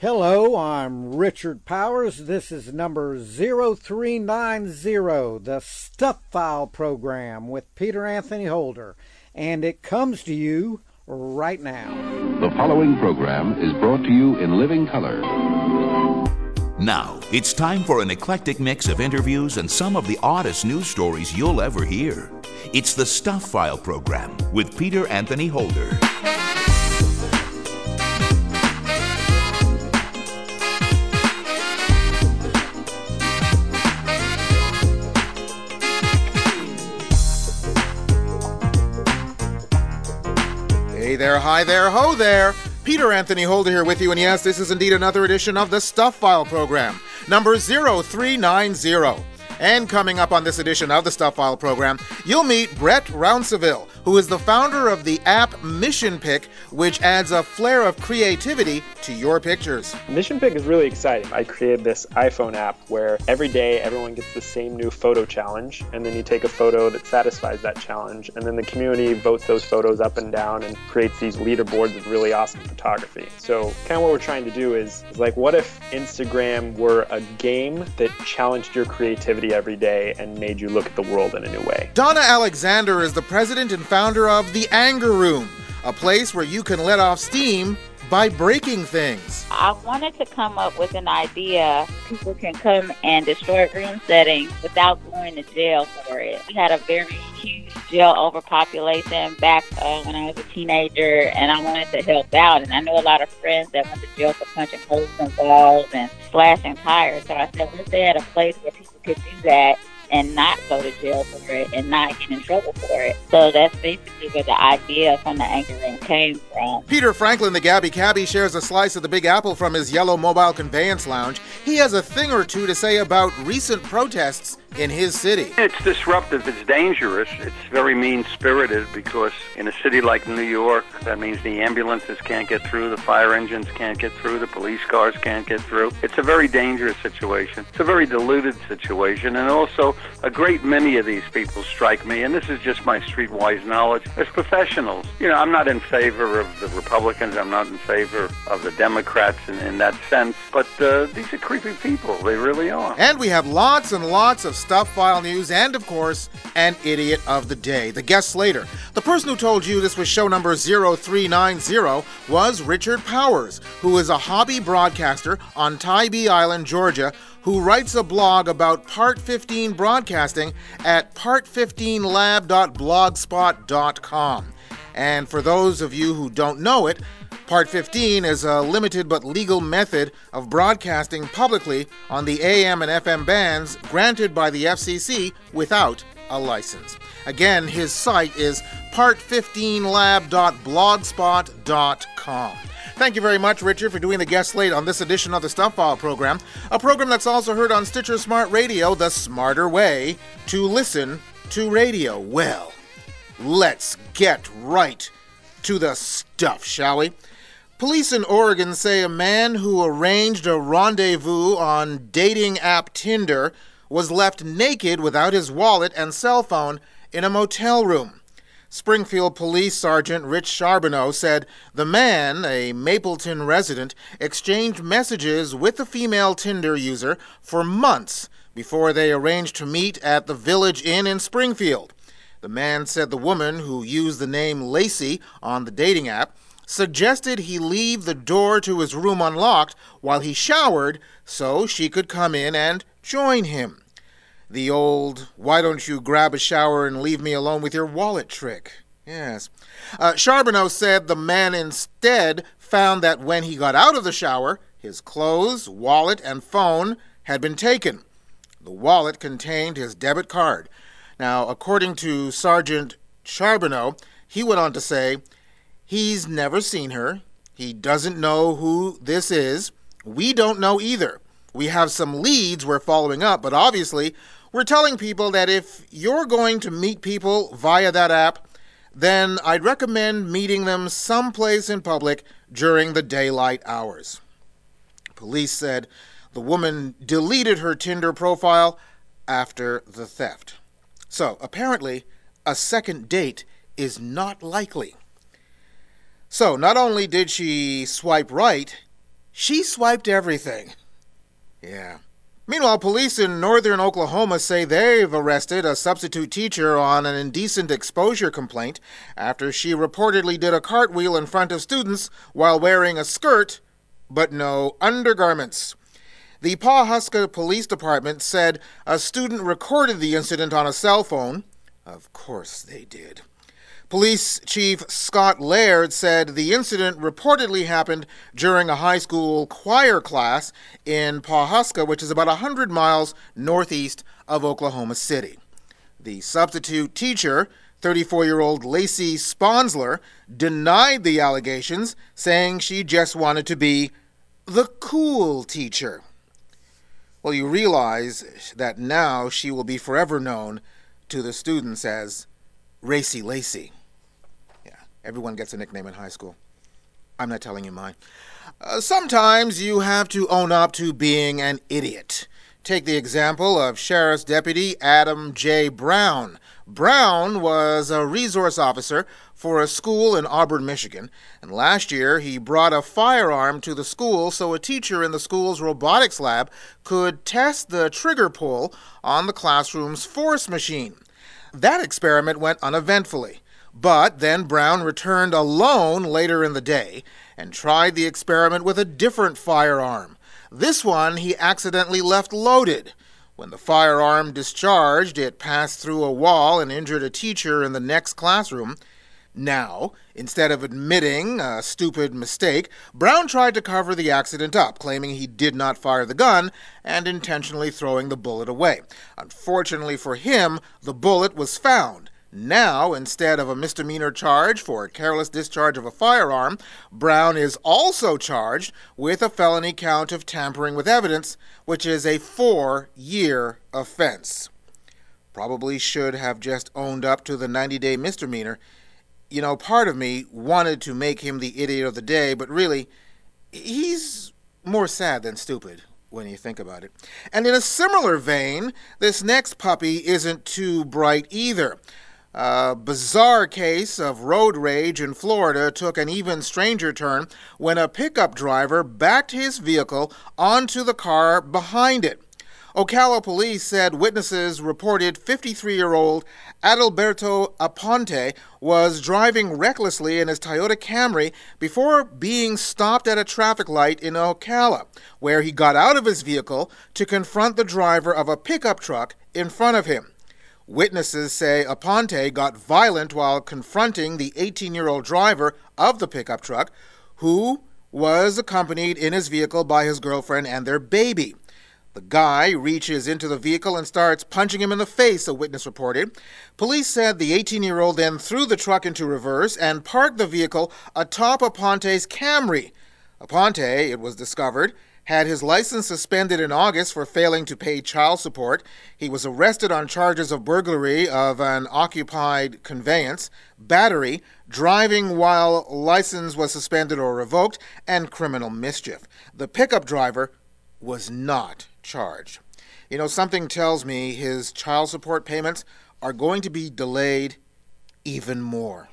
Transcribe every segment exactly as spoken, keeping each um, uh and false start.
Hello, I'm Richard Powers. This is number zero three nine zero, the Stuff File program with Peter Anthony Holder, and it comes to you right now. The following program is brought to you in living color. Now, it's time for an eclectic mix of interviews and some of the oddest news stories you'll ever hear. It's the Stuff File program with Peter Anthony Holder. Hey there, hi there, ho there. Peter Anthony Holder here with you, and yes, this is indeed another edition of the Stuff File program, number zero three nine zero. And coming up on this edition of the Stuff File program, you'll meet Brett Rounsaville, who is the founder of the app Mission Pick, which adds a flair of creativity to your pictures. Mission Pick is really exciting. I created this iPhone app where every day everyone gets the same new photo challenge, and then you take a photo that satisfies that challenge, and then the community votes those photos up and down and creates these leaderboards of really awesome photography. So kind of what we're trying to do is, is like, what if Instagram were a game that challenged your creativity every day and made you look at the world in a new way? Donna Alexander is the president and founder of The Anger Room, a place where you can let off steam by breaking things. I wanted to come up with an idea. People can come and destroy room settings without going to jail for it. We had a very huge jail overpopulation back uh, when I was a teenager, and I wanted to help out. And I know a lot of friends that went to jail for punching holes in walls and slashing tires. So I said, what if they had a place where people could do that and not go to jail for it and not get in trouble for it? So that's basically where the idea from the Anger Room came from. Peter Franklin, the Gabby Cabbie, shares a slice of the Big Apple from his yellow mobile conveyance lounge. He has a thing or two to say about recent protests in his city. It's disruptive, it's dangerous, it's very mean-spirited, because in a city like New York, that means the ambulances can't get through, the fire engines can't get through, the police cars can't get through. It's a very dangerous situation. It's a very diluted situation, and also a great many of these people strike me, and this is just my streetwise knowledge, as professionals. You know, I'm not in favor of the Republicans, I'm not in favor of the Democrats in, in that sense, but uh, these are creepy people, they really are. And we have lots and lots of Stuff File news, and of course, an idiot of the day, the guest later. The person who told you this was show number zero three nine zero was Richard Powers, who is a hobby broadcaster on Tybee Island, Georgia, who writes a blog about Part fifteen broadcasting at part fifteen lab dot blogspot dot com. And for those of you who don't know it, Part fifteen is a limited but legal method of broadcasting publicly on the A M and F M bands granted by the F C C without a license. Again, his site is part fifteen lab dot blogspot dot com. Thank you very much, Richard, for doing the guest slate on this edition of the Stuff File program, a program that's also heard on Stitcher Smart Radio, the smarter way to listen to radio. Well, let's get right to the stuff, shall we? Police in Oregon say a man who arranged a rendezvous on dating app Tinder was left naked without his wallet and cell phone in a motel room. Springfield Police Sergeant Rich Charbonneau said the man, a Mapleton resident, exchanged messages with the female Tinder user for months before they arranged to meet at the Village Inn in Springfield. The man said the woman, who used the name Lacey on the dating app, suggested he leave the door to his room unlocked while he showered so she could come in and join him. The old, why don't you grab a shower and leave me alone with your wallet trick. Yes. Uh, Charbonneau said the man instead found that when he got out of the shower, his clothes, wallet, and phone had been taken. The wallet contained his debit card. Now, according to Sergeant Charbonneau, he went on to say, he's never seen her. He doesn't know who this is. We don't know either. We have some leads we're following up, but obviously we're telling people that if you're going to meet people via that app, then I'd recommend meeting them someplace in public during the daylight hours. Police said the woman deleted her Tinder profile after the theft. So, apparently, a second date is not likely. So, not only did she swipe right, She swiped everything. Yeah. Meanwhile, police in northern Oklahoma say they've arrested a substitute teacher on an indecent exposure complaint after she reportedly did a cartwheel in front of students while wearing a skirt, but no undergarments. The Pawhuska Police Department said a student recorded the incident on a cell phone. Of course they did. Police Chief Scott Laird said the incident reportedly happened during a high school choir class in Pawhuska, which is about one hundred miles northeast of Oklahoma City. The substitute teacher, thirty-four-year-old Lacey Sponsler, denied the allegations, saying she just wanted to be the cool teacher. Well, you realize that now she will be forever known to the students as Racy Lacey. Everyone gets a nickname in high school. I'm not telling you mine. Uh, sometimes you have to own up to being an idiot. Take the example of Sheriff's Deputy Adam J. Brown. Brown was a resource officer for a school in Auburn, Michigan, and last year he brought a firearm to the school so a teacher in the school's robotics lab could test the trigger pull on the classroom's force machine. That experiment went uneventfully. But then Brown returned alone later in the day and tried the experiment with a different firearm. This one he accidentally left loaded. When the firearm discharged, it passed through a wall and injured a teacher in the next classroom. Now, instead of admitting a stupid mistake, Brown tried to cover the accident up, claiming he did not fire the gun and intentionally throwing the bullet away. Unfortunately for him, the bullet was found. Now, instead of a misdemeanor charge for careless discharge of a firearm, Brown is also charged with a felony count of tampering with evidence, which is a four-year offense. Probably should have just owned up to the ninety-day misdemeanor. You know, part of me wanted to make him the idiot of the day, but really, he's more sad than stupid when you think about it. And in a similar vein, this next puppy isn't too bright either. A bizarre case of road rage in Florida took an even stranger turn when a pickup driver backed his vehicle onto the car behind it. Ocala police said witnesses reported fifty-three-year-old Adalberto Aponte was driving recklessly in his Toyota Camry before being stopped at a traffic light in Ocala, where he got out of his vehicle to confront the driver of a pickup truck in front of him. Witnesses say Aponte got violent while confronting the eighteen-year-old driver of the pickup truck, who was accompanied in his vehicle by his girlfriend and their baby. The guy reaches into the vehicle and starts punching him in the face, a witness reported. Police said the eighteen-year-old then threw the truck into reverse and parked the vehicle atop Aponte's Camry. Aponte, it was discovered, had his license suspended in August for failing to pay child support. He was arrested on charges of burglary of an occupied conveyance, battery, driving while license was suspended or revoked, and criminal mischief. The pickup driver was not charged. You know, something tells me his child support payments are going to be delayed even more.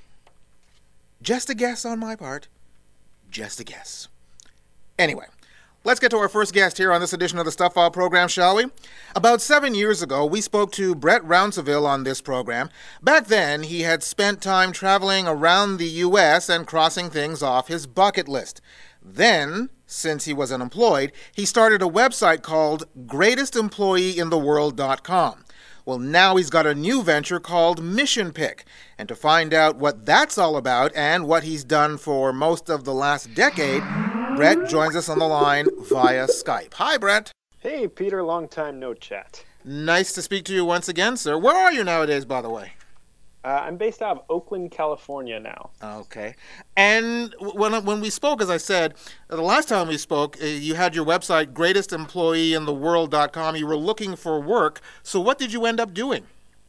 Just a guess on my part. Just a guess. Anyway, let's get to our first guest here on this edition of the Stuff File program, shall we? About seven years ago, we spoke to Brett Rounsaville on this program. Back then, he had spent time traveling around the U S and crossing things off his bucket list. Then, since he was unemployed, he started a website called greatest employee in the world dot com. Well, now he's got a new venture called Mission Pick. And to find out what that's all about and what he's done for most of the last decade, Brett joins us on the line via Skype. Hi, Brett. Hey, Peter, long time no chat. Nice to speak to you once again, sir. Where are you nowadays, by the way? Uh, I'm based out of Oakland, California now. Okay. And when when we spoke, as I said, the last time we spoke, uh, you had your website, greatest employee in the world dot com. You were looking for work. So what did you end up doing?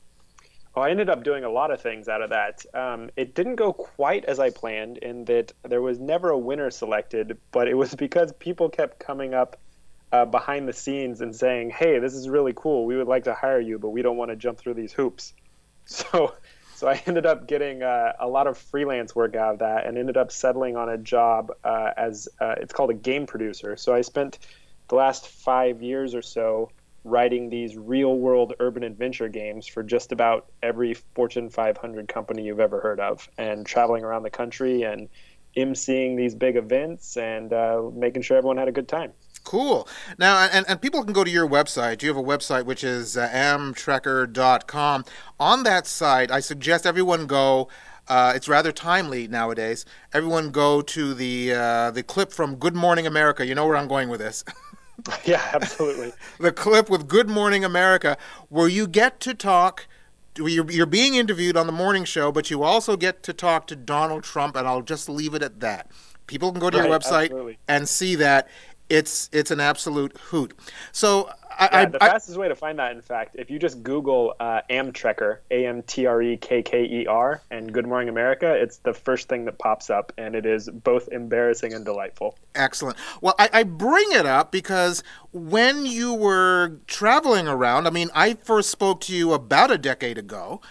Oh, I ended up doing a lot of things out of that. Um, it didn't go quite as I planned in that there was never a winner selected, but it was because people kept coming up uh, behind the scenes and saying, hey, this is really cool. We would like to hire you, but we don't want to jump through these hoops. So So I ended up getting uh, a lot of freelance work out of that and ended up settling on a job uh, as uh, it's called a game producer. So I spent the last five years or so writing these real-world urban adventure games for just about every Fortune five hundred company you've ever heard of, and traveling around the country and emceeing these big events and uh, making sure everyone had a good time. Cool. Now, and, and people can go to your website. You have a website which is uh, amtrekker dot com. On that site, I suggest everyone go. Uh, it's rather timely nowadays. Everyone go to the uh, the clip from Good Morning America. You know where I'm going with this. Yeah, absolutely. The clip with Good Morning America, where you get to talk. You're, you're being interviewed on the morning show, but you also get to talk to Donald Trump, and I'll just leave it at that. People can go to right, your website absolutely. and see that. It's it's an absolute hoot. So I, yeah, I, the I, fastest way to find that, in fact, if you just Google uh, Amtrekker, A M T R E K K E R, and Good Morning America, it's the first thing that pops up, and it is both embarrassing and delightful. Excellent. Well, I, I bring it up because when you were traveling around, I mean, I first spoke to you about a decade ago.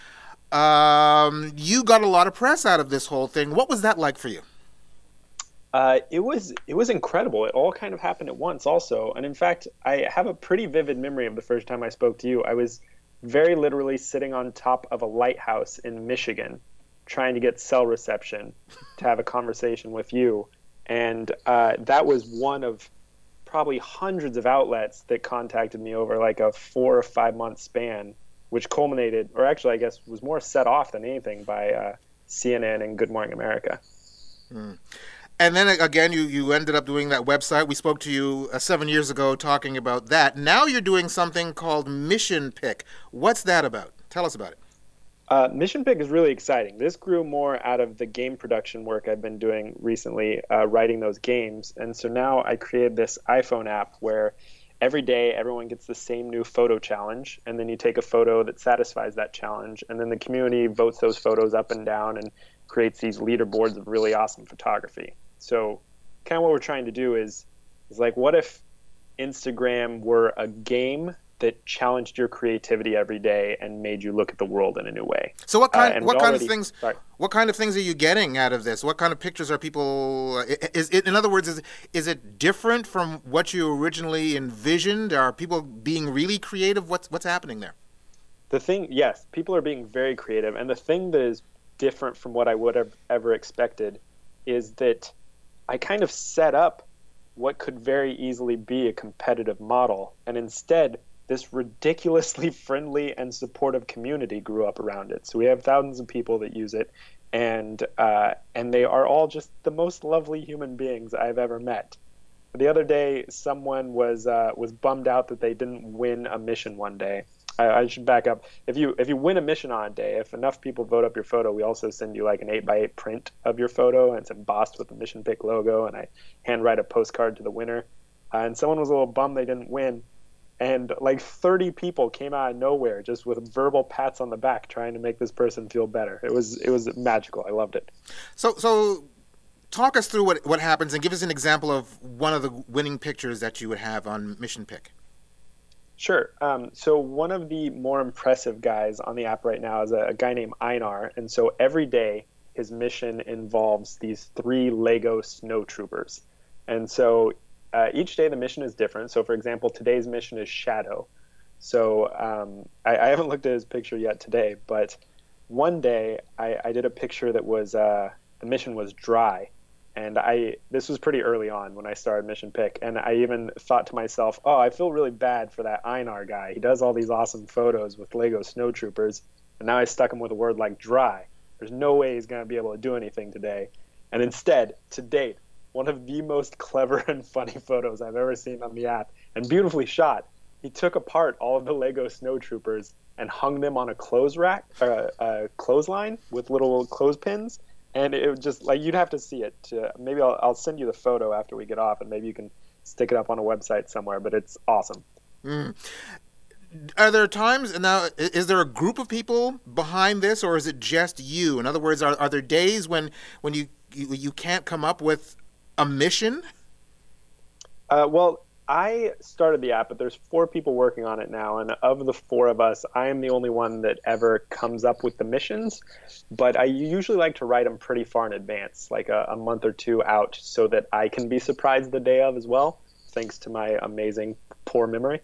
Um, you got a lot of press out of this whole thing. What was that like for you? Uh, it was it was incredible. It all kind of happened at once also. And in fact, I have a pretty vivid memory of the first time I spoke to you. I was very literally sitting on top of a lighthouse in Michigan trying to get cell reception to have a conversation with you. And uh, that was one of probably hundreds of outlets that contacted me over like a four or five month span, which culminated, or actually I guess was more set off than anything by uh, C N N and Good Morning America. Hmm. And then again, you, you ended up doing that website. We spoke to you uh, seven years ago talking about that. Now you're doing something called Mission Pick. What's that about? Tell us about it. Uh, Mission Pick is really exciting. This grew more out of the game production work I've been doing recently, uh, writing those games. And so now I created this iPhone app where every day everyone gets the same new photo challenge, and then you take a photo that satisfies that challenge, and then the community votes those photos up and down and creates these leaderboards of really awesome photography. So kind of what we're trying to do is, is like, what if Instagram were a game that challenged your creativity every day and made you look at the world in a new way? So what kind uh, what kind already, of things sorry. what kind of things are you getting out of this? What kind of pictures are people is it, in other words, is is it different from what you originally envisioned? Are people being really creative? What's what's happening there? The thing, yes, people are being very creative, and the thing that is different from what I would have ever expected is that I kind of set up what could very easily be a competitive model, and instead this ridiculously friendly and supportive community grew up around it. So we have thousands of people that use it, and uh, and they are all just the most lovely human beings I've ever met. The other day, someone was uh, was bummed out that they didn't win a mission one day. I, I should back up. If you if you win a mission on a day, if enough people vote up your photo, we also send you like an eight by eight print of your photo, and it's embossed with the Mission Pick logo, and I handwrite a postcard to the winner. Uh, and someone was a little bummed they didn't win, and like thirty people came out of nowhere just with verbal pats on the back trying to make this person feel better. It was it was magical. I loved it. So so talk us through what what happens and give us an example of one of the winning pictures that you would have on Mission Pick. Sure. Um, so one of the more impressive guys on the app right now is a, a guy named Einar. And so every day his mission involves these three Lego snow troopers. And so uh, each day the mission is different. So for example, today's mission is Shadow. So um, I, I haven't looked at his picture yet today, but one day I, I did a picture that was, uh, the mission was Dry. And I this was pretty early on when I started Mission Pick, and I even thought to myself, oh, I feel really bad for that Einar guy. He does all these awesome photos with Lego snow troopers, and now I stuck him with a word like dry. There's no way he's going to be able to do anything today. And instead, to date, one of the most clever and funny photos I've ever seen on the app, and beautifully shot. He took apart all of the Lego snow troopers and hung them on a clothes rack, uh, a clothesline with little clothespins. And it was just like, you'd have to see it. To, maybe I'll, I'll send you the photo after we get off, and maybe you can stick it up on a website somewhere. But it's awesome. Mm. Are there times now? Is there a group of people behind this, or is it just you? In other words, are are there days when when you you, you can't come up with a mission? Uh, well, I started the app, but there's four people working on it now. And of the four of us, I am the only one that ever comes up with the missions. But I usually like to write them pretty far in advance, like a, a month or two out, so that I can be surprised the day of as well, thanks to my amazing poor memory.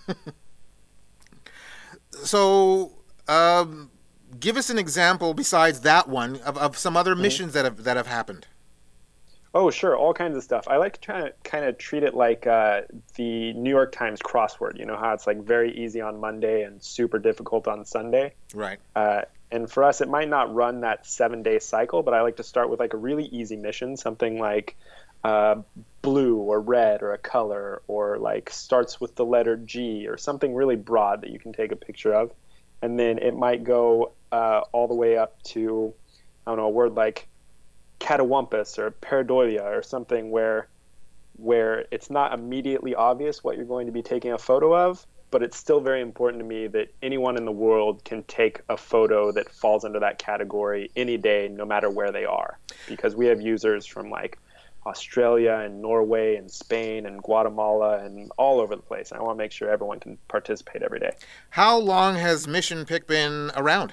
So, um, give us an example besides that one of, of some other mm-hmm. missions that have that have happened. Oh, sure. All kinds of stuff. I like to try to kind of treat it like uh, the New York Times crossword. You know how it's like very easy on Monday and super difficult on Sunday? Right. Uh, and for us, it might not run that seven-day cycle, but I like to start with like a really easy mission, something like uh, blue or red or a color, or like starts with the letter G or something really broad that you can take a picture of. And then it might go uh, all the way up to, I don't know, a word like catawampus or pareidolia or something where where it's not immediately obvious what you're going to be taking a photo of, but it's still very important to me that anyone in the world can take a photo that falls into that category any day, no matter where they are. Because we have users from like Australia and Norway and Spain and Guatemala and all over the place. I want to make sure everyone can participate every day. How long has MissionPic been around?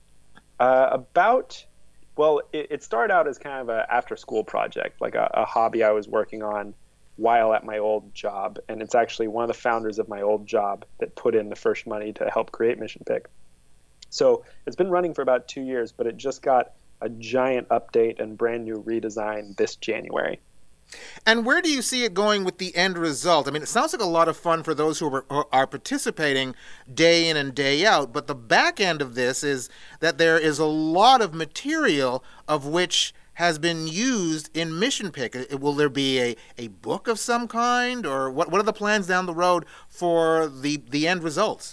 Uh, about... Well, it, it started out as kind of an after-school project, like a, a hobby I was working on while at my old job. And it's actually one of the founders of my old job that put in the first money to help create MissionPic. So it's been running for about two years, but it just got a giant update and brand new redesign this January. And where do you see it going with the end result? I mean, it sounds like a lot of fun for those who are, who are participating day in and day out, but the back end of this is that there is a lot of material of which has been used in MissionPic. Will there be a, a book of some kind, or what, what are the plans down the road for the, the end results?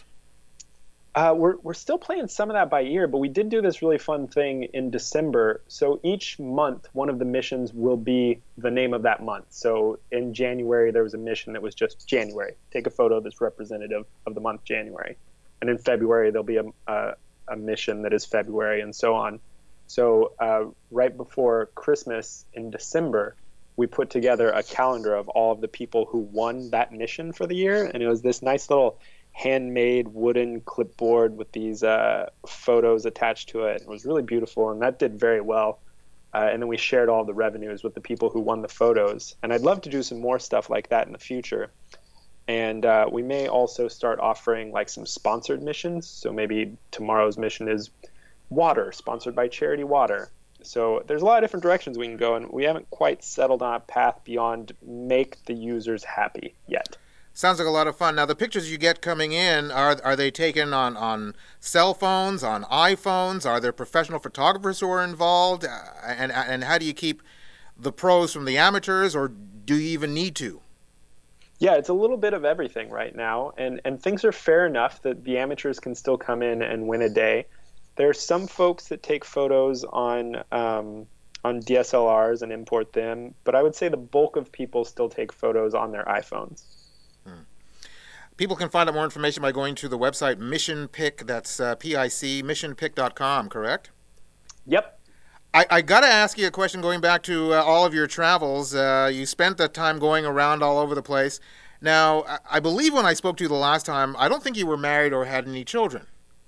Uh, we're we're still playing some of that by ear, but we did do this really fun thing in December. So each month, one of the missions will be the name of that month. So in January, there was a mission that was just January. Take a photo that's representative of the month January. And in February, there'll be a, a, a mission that is February, and so on. So uh, right before Christmas in December, we put together a calendar of all of the people who won that mission for the year. And it was this nice little handmade wooden clipboard with these uh, photos attached to it. It was really beautiful, and that did very well. Uh, and then we shared all the revenues with the people who won the photos. And I'd love to do some more stuff like that in the future. And uh, we may also start offering like some sponsored missions. So maybe tomorrow's mission is water, sponsored by Charity Water. So there's a lot of different directions we can go, and we haven't quite settled on a path beyond make the users happy yet. Sounds like a lot of fun. Now, the pictures you get coming in, are are they taken on, on cell phones, on iPhones? Are there professional photographers who are involved? Uh, and, and how do you keep the pros from the amateurs, or do you even need to? Yeah, it's a little bit of everything right now, and, and things are fair enough that the amateurs can still come in and win a day. There are some folks that take photos on um, on D S L Rs and import them, but I would say the bulk of people still take photos on their iPhones. Hmm. People can find out more information by going to the website MissionPic, that's uh, P I C, mission pic dot com, correct? Yep. I, I got to ask you a question going back to uh, all of your travels. Uh, you spent that time going around all over the place. Now, I, I believe when I spoke to you the last time, I don't think you were married or had any children.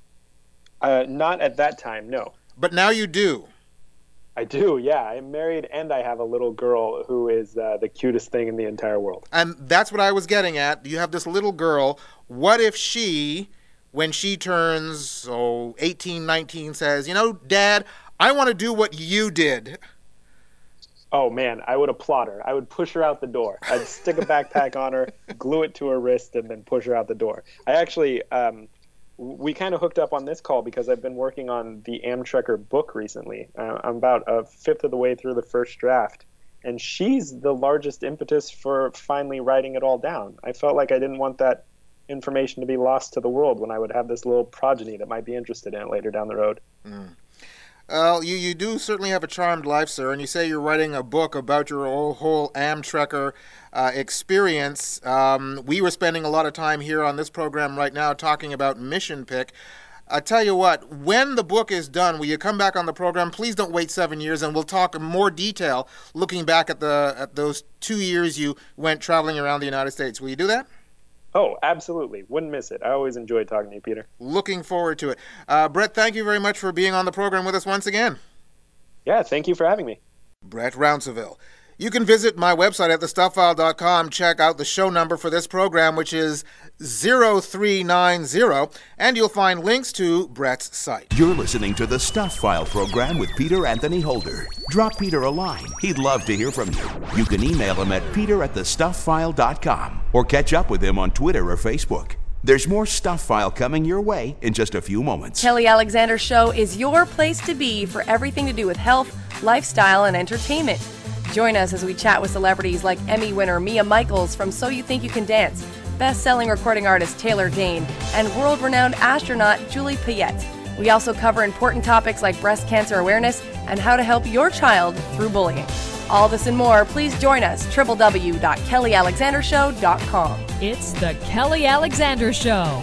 Uh, not at that time, no. But now you do. I do, yeah. I'm married and I have a little girl who is uh, the cutest thing in the entire world. And that's what I was getting at. You have this little girl. What if she, when she turns, oh, eighteen, nineteen, says, you know, Dad, I want to do what you did? Oh, man, I would applaud her. I would push her out the door. I'd stick a backpack on her, glue it to her wrist, and then push her out the door. I actually... Um, We kind of hooked up on this call because I've been working on the Amtrekker book recently. Uh, I'm about a fifth of the way through the first draft, and she's the largest impetus for finally writing it all down. I felt like I didn't want that information to be lost to the world when I would have this little progeny that might be interested in it later down the road. Mm. Well, you, you do certainly have a charmed life, sir, and you say you're writing a book about your whole, whole Amtrekker uh, experience. Um, we were spending a lot of time here on this program right now talking about MissionPic. I tell you what, when the book is done, will you come back on the program? Please don't wait seven years, and we'll talk in more detail looking back at the at those two years you went traveling around the United States. Will you do that? Oh, absolutely. Wouldn't miss it. I always enjoy talking to you, Peter. Looking forward to it. Uh, Brett, thank you very much for being on the program with us once again. Yeah, thank you for having me. Brett Rounsaville. You can visit my website at the stuff file dot com, check out the show number for this program, which is zero three nine zero, and you'll find links to Brett's site. You're listening to the Stuff File program with Peter Anthony Holder. Drop Peter a line. He'd love to hear from you. You can email him at peter at the stuff file dot com or catch up with him on Twitter or Facebook. There's more Stuff File coming your way in just a few moments. Kelly Alexander Show is your place to be for everything to do with health, lifestyle, and entertainment. Join us as we chat with celebrities like Emmy winner Mia Michaels from So You Think You Can Dance, best-selling recording artist Taylor Dayne, and world-renowned astronaut Julie Payette. We also cover important topics like breast cancer awareness and how to help your child through bullying. All this and more, please join us, w w w dot kelly alexander show dot com. It's the Kelly Alexander Show.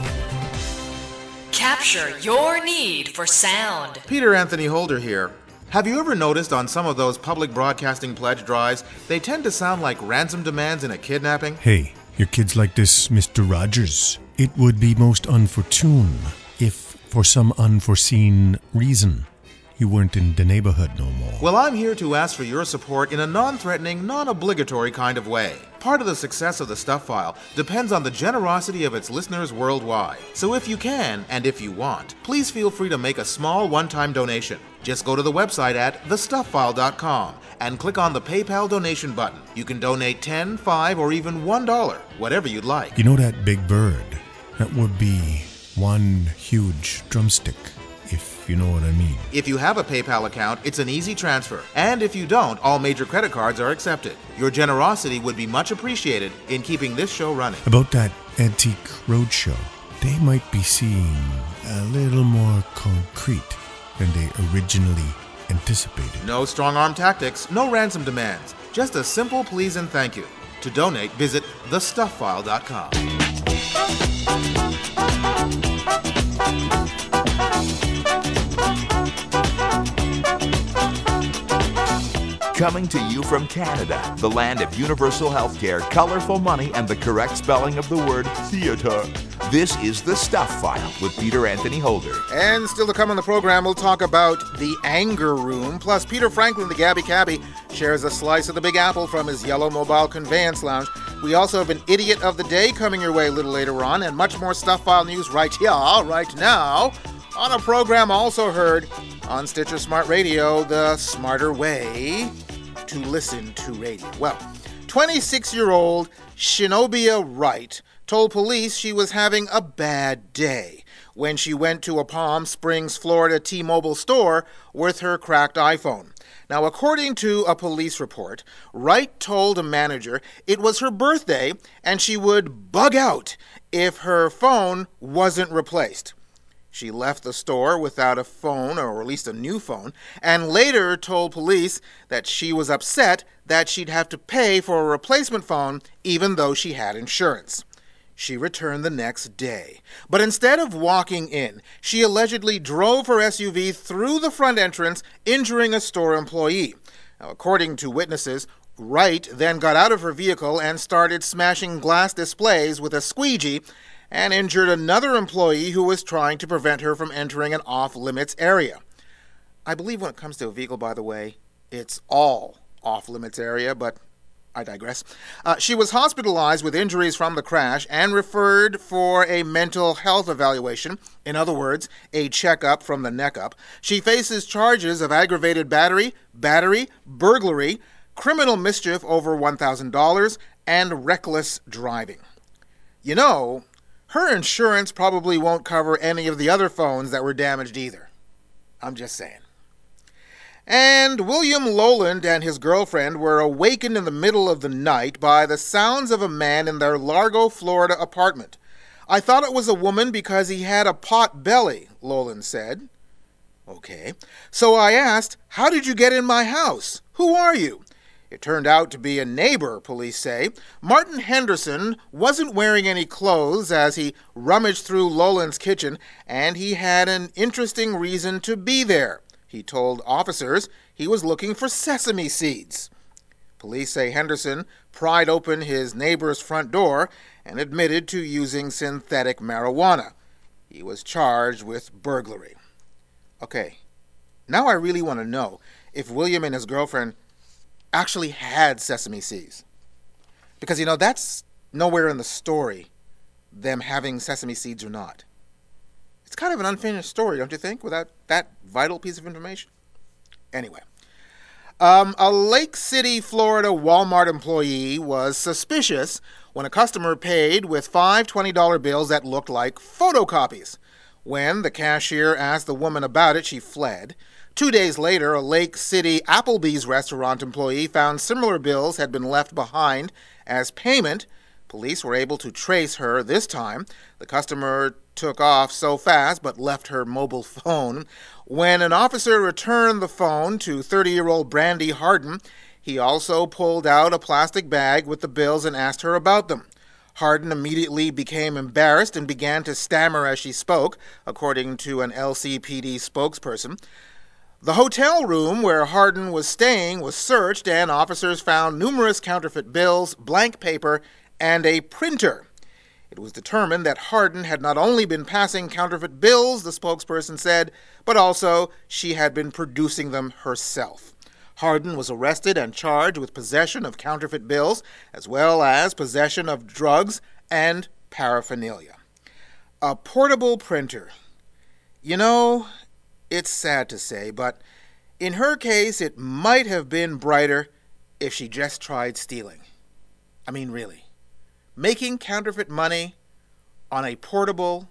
Capture your need for sound. Peter Anthony Holder here. Have you ever noticed on some of those public broadcasting pledge drives, they tend to sound like ransom demands in a kidnapping? Hey, your kids like this, Mister Rogers. It would be most unfortune if, for some unforeseen reason, you weren't in the neighborhood no more. Well, I'm here to ask for your support in a non-threatening, non-obligatory kind of way. Part of the success of the Stuff File depends on the generosity of its listeners worldwide. So if you can, and if you want, please feel free to make a small one-time donation. Just go to the website at the stuff file dot com and click on the PayPal donation button. You can donate ten dollars, five dollars, or even one dollar, whatever you'd like. You know that big bird? That would be one huge drumstick, if you know what I mean. If you have a PayPal account, it's an easy transfer. And if you don't, all major credit cards are accepted. Your generosity would be much appreciated in keeping this show running. About that Antique Roadshow, they might be seeing a little more concrete than they originally anticipated. No strong-arm tactics, no ransom demands. Just a simple please and thank you. To donate, visit the stuff file dot com. Coming to you from Canada, the land of universal healthcare, colorful money, and the correct spelling of the word theater. This is The Stuff File with Peter Anthony Holder. And still to come on the program, we'll talk about the anger room. Plus, Peter Franklin, the Gabby Cabbie, shares a slice of the Big Apple from his yellow mobile conveyance lounge. We also have an Idiot of the Day coming your way a little later on, and much more Stuff File news right here, right now, on a program also heard on Stitcher Smart Radio, the smarter way to listen to radio. Well, twenty-six-year-old Shinobia Wright told police she was having a bad day when she went to a Palm Springs, Florida T-Mobile store with her cracked iPhone. Now, according to a police report, Wright told a manager it was her birthday and she would bug out if her phone wasn't replaced. She left the store without a phone, or at least a new phone, and later told police that she was upset that she'd have to pay for a replacement phone even though she had insurance. She returned the next day, but instead of walking in, she allegedly drove her S U V through the front entrance, injuring a store employee. Now, according to witnesses, Wright then got out of her vehicle and started smashing glass displays with a squeegee and injured another employee who was trying to prevent her from entering an off-limits area. I believe when it comes to a vehicle, by the way, it's all off-limits area, but I digress. Uh, she was hospitalized with injuries from the crash and referred for a mental health evaluation. In other words, a checkup from the neck up. She faces charges of aggravated battery, battery, burglary, criminal mischief over one thousand dollars, and reckless driving. You know, her insurance probably won't cover any of the other phones that were damaged either. I'm just saying. And William Lowland and his girlfriend were awakened in the middle of the night by the sounds of a man in their Largo, Florida apartment. I thought it was a woman because he had a pot belly, Lowland said. Okay. So I asked, how did you get in my house? Who are you? It turned out to be a neighbor, police say. Martin Henderson wasn't wearing any clothes as he rummaged through Loland's kitchen, and he had an interesting reason to be there. He told officers he was looking for sesame seeds. Police say Henderson pried open his neighbor's front door and admitted to using synthetic marijuana. He was charged with burglary. Okay, now I really want to know if William and his girlfriend actually had sesame seeds. Because, you know, that's nowhere in the story, them having sesame seeds or not. It's kind of an unfinished story, don't you think, without that vital piece of information? Anyway, um, a Lake City, Florida Walmart employee was suspicious when a customer paid with five twenty dollar bills that looked like photocopies. When the cashier asked the woman about it, she fled. Two days later, a Lake City Applebee's restaurant employee found similar bills had been left behind as payment. Police were able to trace her this time. The customer took off so fast but left her mobile phone. When an officer returned the phone to thirty-year-old Brandy Harden, he also pulled out a plastic bag with the bills and asked her about them. Harden immediately became embarrassed and began to stammer as she spoke, according to an L C P D spokesperson. The hotel room where Harden was staying was searched, and officers found numerous counterfeit bills, blank paper, and a printer. It was determined that Harden had not only been passing counterfeit bills, the spokesperson said, but also she had been producing them herself. Harden was arrested and charged with possession of counterfeit bills, as well as possession of drugs and paraphernalia. A portable printer. You know, it's sad to say, but in her case, it might have been brighter if she just tried stealing. I mean, really. Making counterfeit money on a portable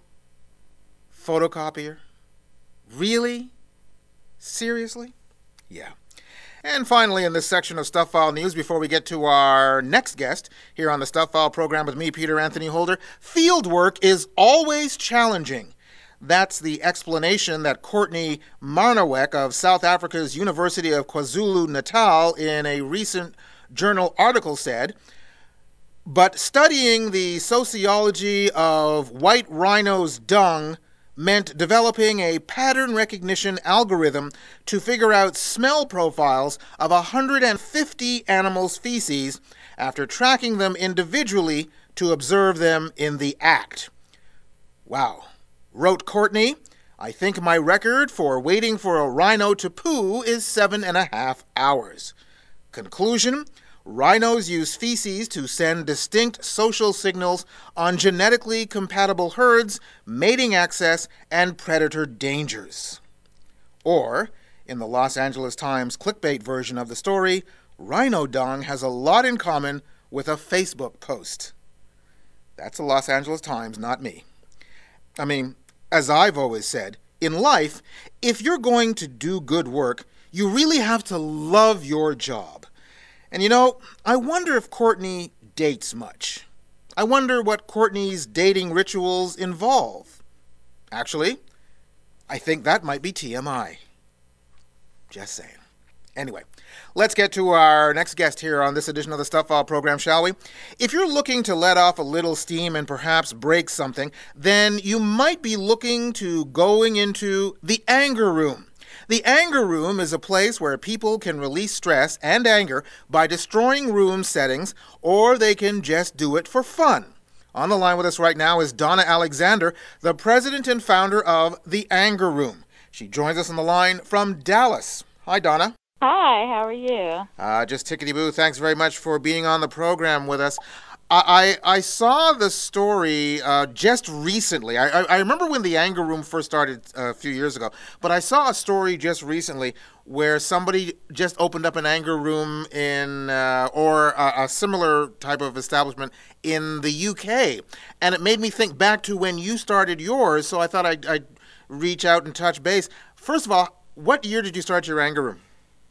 photocopier? Really? Seriously? Yeah. And finally, in this section of Stuff File News, before we get to our next guest here on the Stuff File program with me, Peter Anthony Holder, field work is always challenging. That's the explanation that Courtney Marnowek of South Africa's University of KwaZulu-Natal in a recent journal article said. But studying the sociology of white rhinos' dung meant developing a pattern recognition algorithm to figure out smell profiles of one hundred fifty animals' feces after tracking them individually to observe them in the act. Wow. Wrote Courtney, I think my record for waiting for a rhino to poo is seven and a half hours. Conclusion, rhinos use feces to send distinct social signals on genetically compatible herds, mating access, and predator dangers. Or, in the Los Angeles Times clickbait version of the story, rhino dung has a lot in common with a Facebook post. That's the Los Angeles Times, not me. I mean, as I've always said, in life, if you're going to do good work, you really have to love your job. And you know, I wonder if Courtney dates much. I wonder what Courtney's dating rituals involve. Actually, I think that might be T M I. Just saying. Anyway, let's get to our next guest here on this edition of the Stuff File program, shall we? If you're looking to let off a little steam and perhaps break something, then you might be looking to going into the anger room. The anger room is a place where people can release stress and anger by destroying room settings, or they can just do it for fun. On the line with us right now is Donna Alexander, the president and founder of the Anger Room. She joins us on the line from Dallas. Hi, Donna. Hi, how are you? Uh, just tickety-boo. Thanks very much for being on the program with us. I I, I saw the story uh, just recently. I, I, I remember when the Anger Room first started uh, a few years ago, but I saw a story just recently where somebody just opened up an Anger Room in, uh, or a, a similar type of establishment in the U K. And it made me think back to when you started yours, so I thought I'd, I'd reach out and touch base. First of all, what year did you start your Anger Room?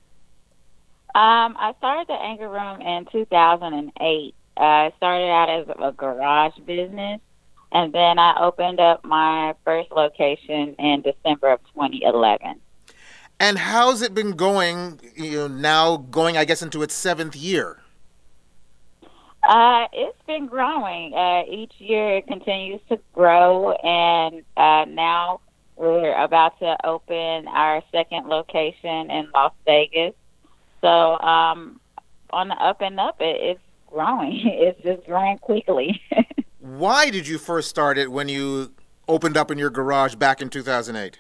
Um, I started the Anger Room in two thousand eight. Uh, I started out as a garage business, and then I opened up my first location in December of twenty eleven. And how's it been going, you know, now going, I guess, into its seventh year? Uh, it's been growing. Uh, each year it continues to grow, and uh, now we're about to open our second location in Las Vegas. So um, on the up and up, it, it's growing. It's just growing quickly. Why did you first start it when you opened up in your garage back in two thousand eight?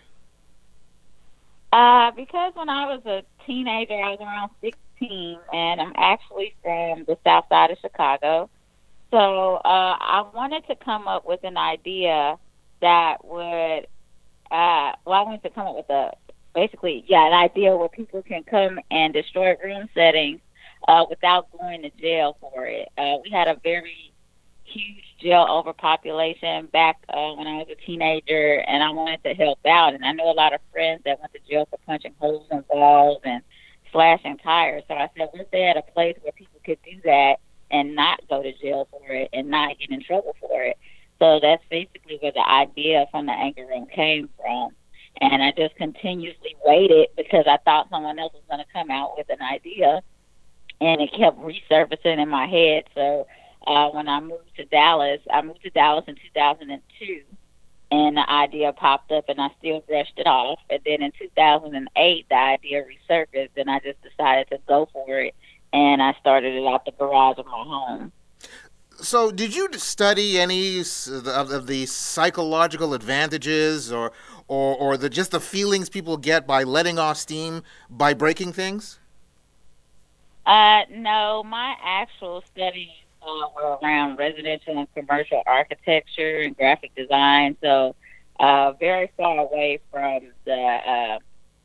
Uh, because when I was a teenager, I was around sixteen, and I'm actually from the south side of Chicago. So uh, I wanted to come up with an idea that would, uh, well, I wanted to come up with a, basically, yeah, an idea where people can come and destroy room settings uh, without going to jail for it. Uh, we had a very huge jail overpopulation back uh, when I was a teenager, and I wanted to help out. And I know a lot of friends that went to jail for punching holes in walls and slashing tires. So I said, what if they had a place where people could do that and not go to jail for it and not get in trouble for it? So that's basically where the idea from the Anger Room came from. And I just continuously waited because I thought someone else was going to come out with an idea, and it kept resurfacing in my head. So Uh, when I moved to Dallas, I moved to Dallas in two thousand two, and the idea popped up, and I still brushed it off. And then in two thousand eight, the idea resurfaced, and I just decided to go for it, and I started it out the garage of my home. So did you study any of, of the psychological advantages or, or, or the just the feelings people get by letting off steam by breaking things? Uh, no, my actual studies Uh, were around residential and commercial architecture and graphic design, so uh, very far away from the uh,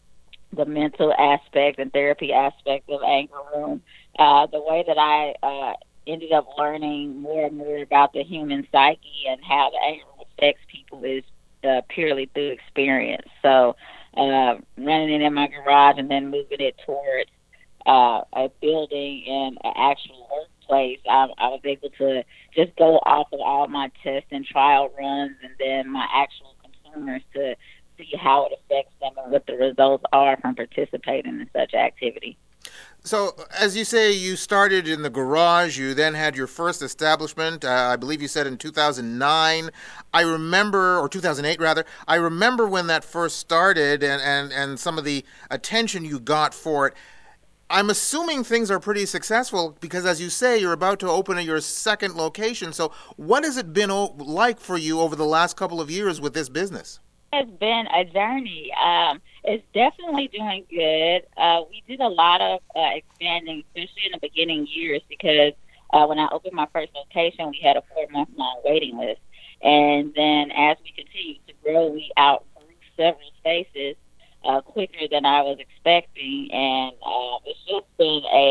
the mental aspect and therapy aspect of Anger Room. Uh, the way that I uh, ended up learning more and more about the human psyche and how the anger room affects people is uh, purely through experience. So uh, running it in my garage and then moving it towards uh, a building and an actual work place, I, I was able to just go off of all my test and trial runs and then my actual consumers to see how it affects them and what the results are from participating in such activity. So, as you say, you started in the garage. You then had your first establishment, uh, I believe you said in two thousand nine. I remember, or two thousand eight rather, I remember when that first started and, and, and some of the attention you got for it. I'm assuming things are pretty successful because, as you say, you're about to open your second location. So what has it been o- like for you over the last couple of years with this business? It's been a journey. Um, it's definitely doing good. Uh, we did a lot of uh, expanding, especially in the beginning years, because uh, when I opened my first location, we had a four-month long waiting list. And then as we continued to grow, we outgrew several spaces Uh, quicker than I was expecting, and uh, it's just been a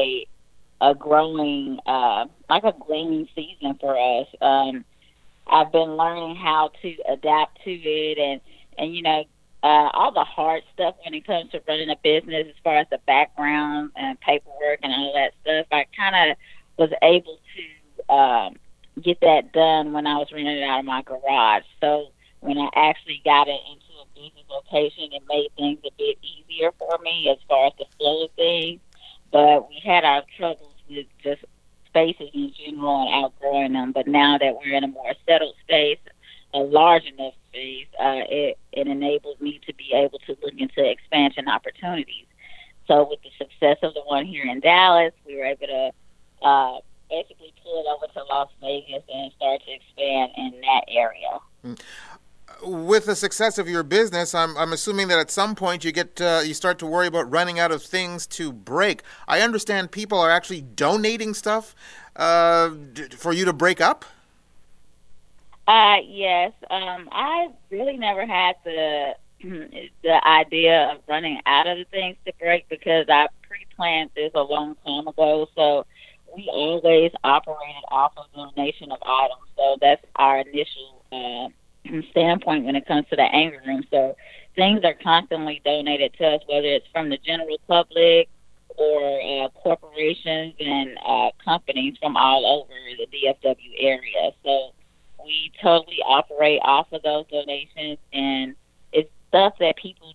a growing, uh, like a growing season for us. Um, I've been learning how to adapt to it, and and you know uh, all the hard stuff when it comes to running a business, as far as the background and paperwork and all that stuff. I kind of was able to um, get that done when I was renting it out of my garage. So when I actually got it into a business location, it made things a bit easier for me as far as the flow of things. But we had our troubles with just spaces in general and outgrowing them. But now that we're in a more settled space, a large enough space, uh, it, it enables me to be able to look into expansion opportunities. So with the success of the one here in Dallas, we were able to uh, basically pull it over to Las Vegas and start to expand in that area. Mm. With the success of your business, I'm, I'm assuming that at some point you get uh, you start to worry about running out of things to break. I understand people are actually donating stuff uh, d- for you to break up? Uh, yes. Um, I really never had the the idea of running out of the things to break because I pre-planned this a long time ago. So we always operated off of donation of items. So that's our initial uh standpoint when it comes to the Anger Room. So things are constantly donated to us, whether it's from the general public or uh, corporations and uh, companies from all over the D F W area. So we totally operate off of those donations, and it's stuff that people don't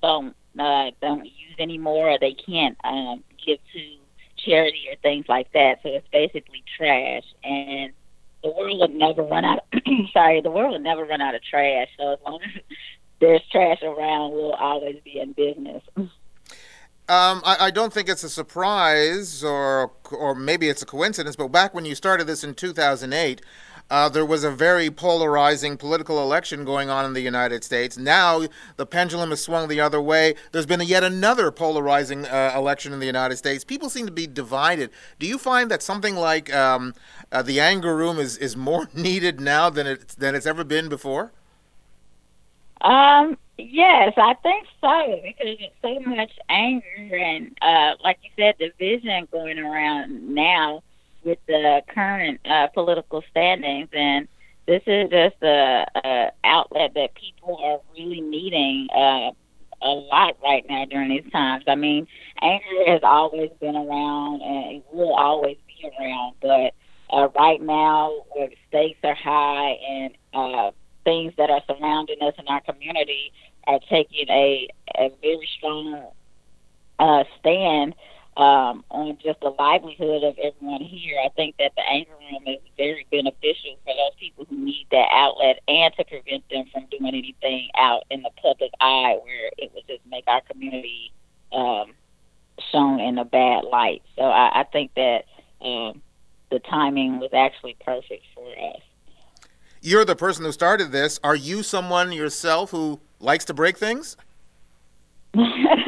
uh, don't use anymore, or they can't um, give to charity or things like that. So it's basically trash, and the world would never run out of, sorry, the world would never run out of trash. So as long as there's trash around, we'll always be in business. Um, I, I don't think it's a surprise, or or maybe it's a coincidence, but back when you started this in two thousand eight, uh, there was a very polarizing political election going on in the United States. Now the pendulum has swung the other way. There's been a yet another polarizing uh, election in the United States. People seem to be divided. Do you find that something like um, uh, the Anger Room is, is more needed now than it's, than it's ever been before? Um, yes, I think so, because there's so much anger and, uh, like you said, division going around now with the current uh, political standings, and this is just a, a outlet that people are really needing uh, a lot right now during these times. I mean, anger has always been around, and it will always be around, but uh, right now, where the stakes are high and uh, things that are surrounding us in our community are taking a, a very strong uh, stand um, on just the livelihood of everyone here. I think that the Anger Room is very beneficial for those people who need that outlet, and to prevent them from doing anything out in the public eye where it would just make our community um, shown in a bad light. So I, I think that um, the timing was actually perfect for us. You're the person who started this. Are you someone yourself who likes to break things? uh,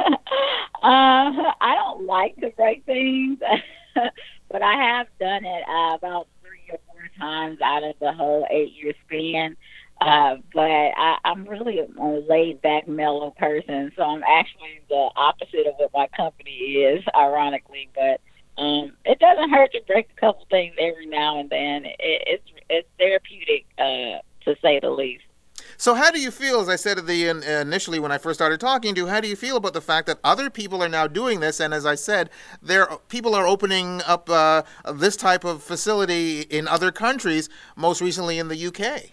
I don't like to break things, but I have done it uh, about three or four times out of the whole eight-year span. Uh, but I, I'm really a laid-back, mellow person, so I'm actually the opposite of what my company is, ironically. But um, it doesn't hurt to break a couple things every now and then. It, it's it's therapeutic, uh, to say the least. So how do you feel, as I said at the initially when I first started talking to you, how do you feel about the fact that other people are now doing this? And as I said, there people are opening up uh, this type of facility in other countries, most recently in the U K.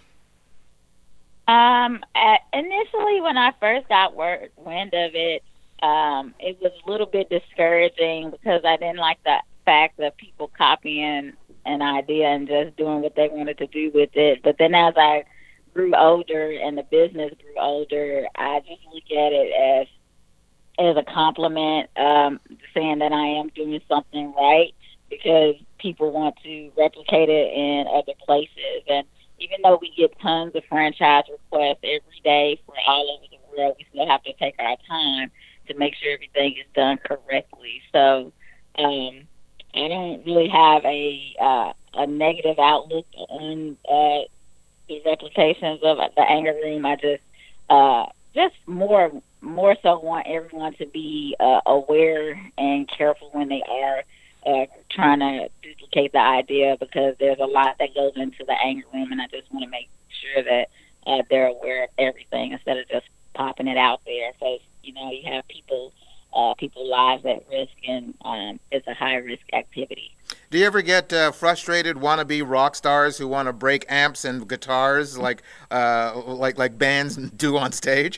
Um, initially, when I first got word, wind of it, um, it was a little bit discouraging because I didn't like the fact of people copying an idea and just doing what they wanted to do with it. But then as I grew older and the business grew older, I just look at it as as a compliment, um, saying that I am doing something right, because people want to replicate it in other places. And even though we get tons of franchise requests every day for all over the world, we still have to take our time to make sure everything is done correctly. So um, I don't really have a uh, a negative outlook on uh, the replications of the Anger Room. I just uh, just more more so want everyone to be uh, aware and careful when they are uh, trying to duplicate the idea, because there's a lot that goes into the Anger Room, and I just want to make sure that uh, they're aware of everything instead of just popping it out there. So, you know, you have people, uh, people's lives at risk, and um, it's a high-risk activity. Do you ever get uh, frustrated wannabe rock stars who want to break amps and guitars like uh, like like bands do on stage?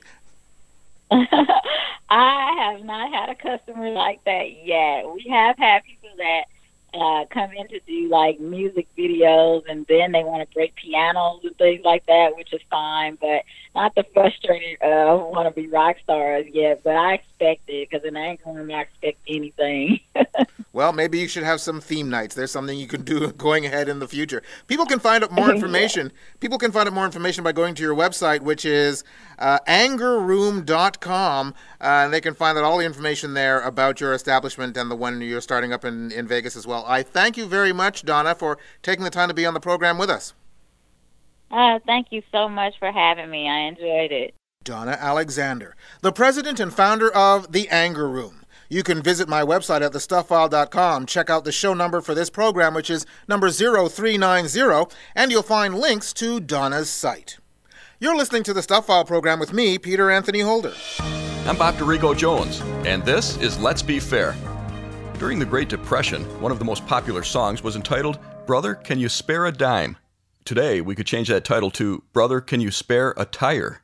I have not had a customer like that yet. We have had people that uh, come in to do like music videos, and then they want to break pianos and things like that, which is fine, but not the frustrated uh, wannabe rock stars yet. But I expect it, because in Anger Room I expect anything. Well, maybe you should have some theme nights. There's something you can do going ahead in the future. People can find out more information. yeah. People can find out more information by going to your website, which is uh, anger room dot com, uh, and they can find out all the information there about your establishment and the one you're starting up in, in Vegas as well. I thank you very much, Donna, for taking the time to be on the program with us. Uh, thank you so much for having me. I enjoyed it. Donna Alexander, the president and founder of The Anger Room. You can visit my website at the stuff file dot com, check out the show number for this program, which is number zero three nine zero, and you'll find links to Donna's site. You're listening to the Stuff File program with me, Peter Anthony Holder. I'm Bob DeRigo Jones, and this is Let's Be Fair. During the Great Depression, one of the most popular songs was entitled, Brother, Can You Spare a Dime? Today, we could change that title to, Brother, Can You Spare a Tire?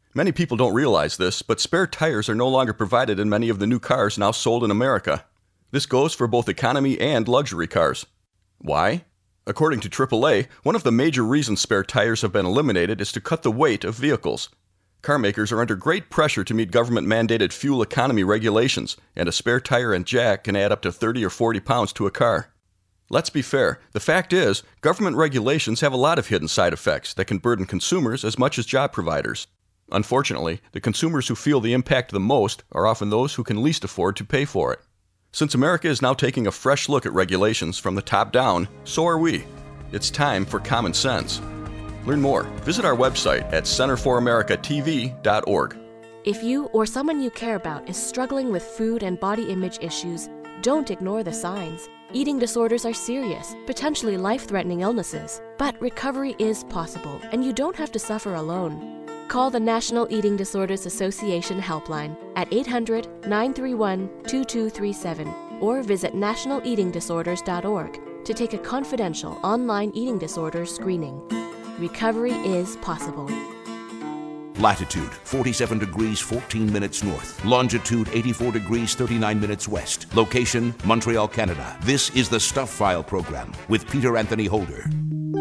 Many people don't realize this, but spare tires are no longer provided in many of the new cars now sold in America. This goes for both economy and luxury cars. Why? According to triple A, one of the major reasons spare tires have been eliminated is to cut the weight of vehicles. Car makers are under great pressure to meet government-mandated fuel economy regulations, and a spare tire and jack can add up to thirty or forty pounds to a car. Let's be fair. The fact is, government regulations have a lot of hidden side effects that can burden consumers as much as job providers. Unfortunately, the consumers who feel the impact the most are often those who can least afford to pay for it. Since America is now taking a fresh look at regulations from the top down, so are we. It's time for common sense. Learn more. Visit our website at center for america t v dot org. If you or someone you care about is struggling with food and body image issues, don't ignore the signs. Eating disorders are serious, potentially life-threatening illnesses, but recovery is possible, and you don't have to suffer alone. Call the National Eating Disorders Association helpline at eight hundred, nine three one, two two three seven or visit national eating disorders dot org to take a confidential online eating disorder screening. Recovery is possible. Latitude forty-seven degrees fourteen minutes north. Longitude eighty-four degrees thirty-nine minutes west. Location Montreal, Canada. This is the Stuff File program with Peter Anthony Holder.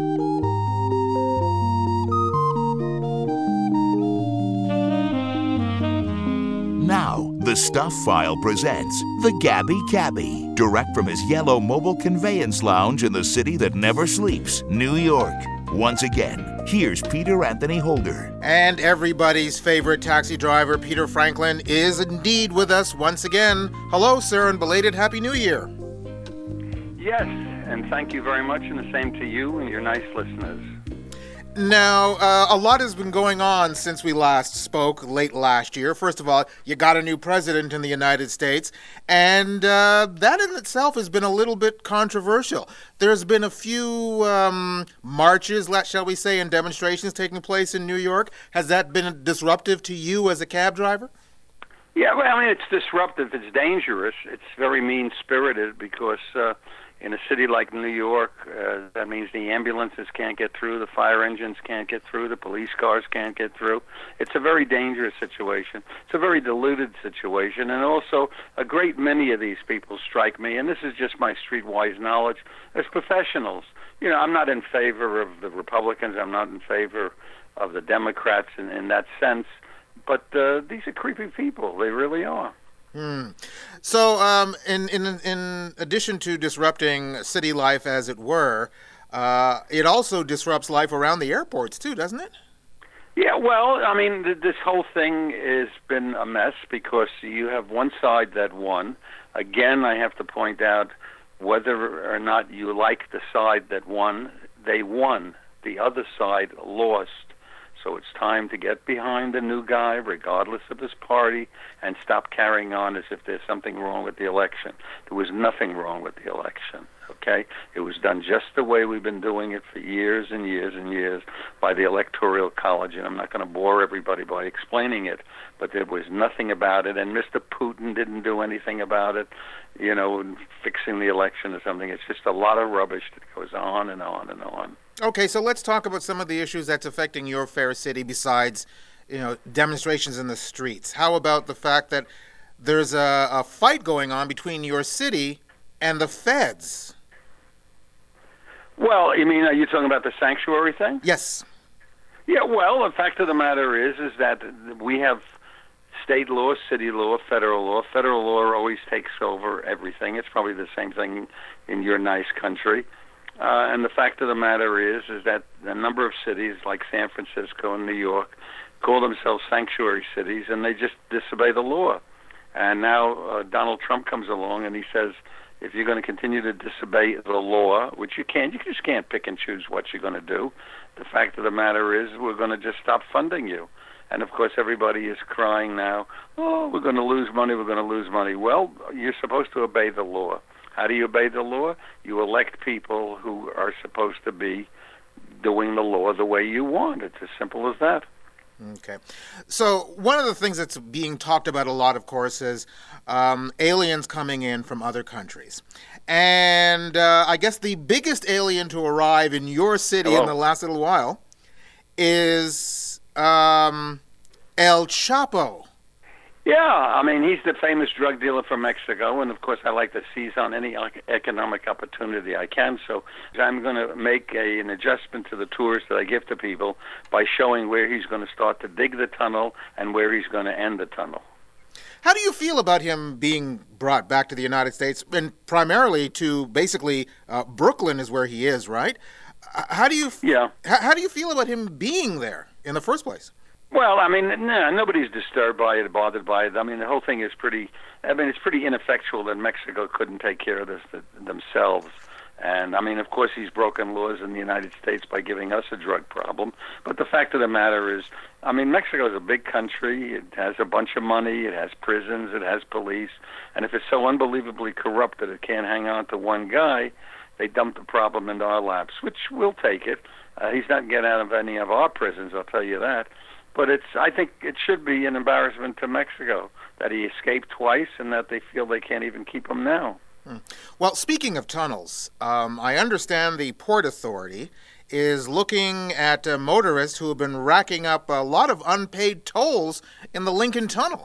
Now, the Stuff File presents the Gabby Cabbie, direct from his yellow mobile conveyance lounge in the city that never sleeps, New York. Once again, here's Peter Anthony Holder. And everybody's favorite taxi driver, Peter Franklin, is indeed with us once again. Hello, sir, and belated Happy New Year. Yes, and thank you very much, and the same to you and your nice listeners. Now, uh, a lot has been going on since we last spoke late last year. First of all, you got a new president in the United States, and uh, that in itself has been a little bit controversial. There's been a few um, marches, shall we say, and demonstrations taking place in New York. Has that been disruptive to you as a cab driver? Yeah, well, I mean, it's disruptive. It's dangerous. It's very mean-spirited because uh, in a city like New York, uh, that means the ambulances can't get through, the fire engines can't get through, the police cars can't get through. It's a very dangerous situation. It's a very diluted situation, and also a great many of these people strike me, and this is just my streetwise knowledge, as professionals. You know, I'm not in favor of the Republicans. I'm not in favor of the Democrats in, in that sense, but uh, these are creepy people. They really are. Hmm. So, um, in, in in addition to disrupting city life, as it were, uh, it also disrupts life around the airports too, doesn't it? Yeah. Well, I mean, th- this whole thing has been a mess because you have one side that won. Again, I have to point out, whether or not you like the side that won, they won. The other side lost. So it's time to get behind the new guy, regardless of his party, and stop carrying on as if there's something wrong with the election. There was nothing wrong with the election, okay? It was done just the way we've been doing it for years and years and years by the Electoral College, and I'm not going to bore everybody by explaining it, but there was nothing about it, and Mister Putin didn't do anything about it, you know, fixing the election or something. It's just a lot of rubbish that goes on and on and on. Okay, so let's talk about some of the issues that's affecting your fair city besides, you know, demonstrations in the streets. How about the fact that there's a, a fight going on between your city and the feds? Well, you mean, are you talking about the sanctuary thing? Yes. Yeah, well, the fact of the matter is, is that we have state law, city law, federal law. Federal law always takes over everything. It's probably the same thing in your nice country. Uh, and the fact of the matter is, is that a number of cities like San Francisco and New York call themselves sanctuary cities, and they just disobey the law. And now uh, Donald Trump comes along and he says, if you're going to continue to disobey the law, which you can't, you just can't pick and choose what you're going to do. The fact of the matter is, we're going to just stop funding you. And of course, everybody is crying now, oh, we're going to lose money, we're going to lose money. Well, you're supposed to obey the law. How do you obey the law? You elect people who are supposed to be doing the law the way you want. It's as simple as that. Okay. So one of the things that's being talked about a lot, of course, is um, aliens coming in from other countries. And uh, I guess the biggest alien to arrive in your city Hello. in the last little while is um, El Chapo. Yeah, I mean, he's the famous drug dealer from Mexico, and of course I like to seize on any economic opportunity I can, so I'm going to make a, an adjustment to the tours that I give to people by showing where he's going to start to dig the tunnel and where he's going to end the tunnel. How do you feel about him being brought back to the United States, and primarily to basically uh, Brooklyn is where he is, right? How do you yeah. How, how do you feel about him being there in the first place? Well, I mean, no, nobody's disturbed by it, bothered by it. I mean, the whole thing is pretty, I mean, it's pretty ineffectual that Mexico couldn't take care of this themselves. And, I mean, of course, he's broken laws in the United States by giving us a drug problem. But the fact of the matter is, I mean, Mexico is a big country. It has a bunch of money. It has prisons. It has police. And if it's so unbelievably corrupt that it can't hang on to one guy, they dump the problem into our laps, which we'll take it. Uh, he's not getting out of any of our prisons, I'll tell you that. But it's, I think it should be an embarrassment to Mexico that he escaped twice and that they feel they can't even keep him now. Hmm. Well, speaking of tunnels, um, I understand the Port Authority is looking at uh, motorists who have been racking up a lot of unpaid tolls in the Lincoln Tunnel.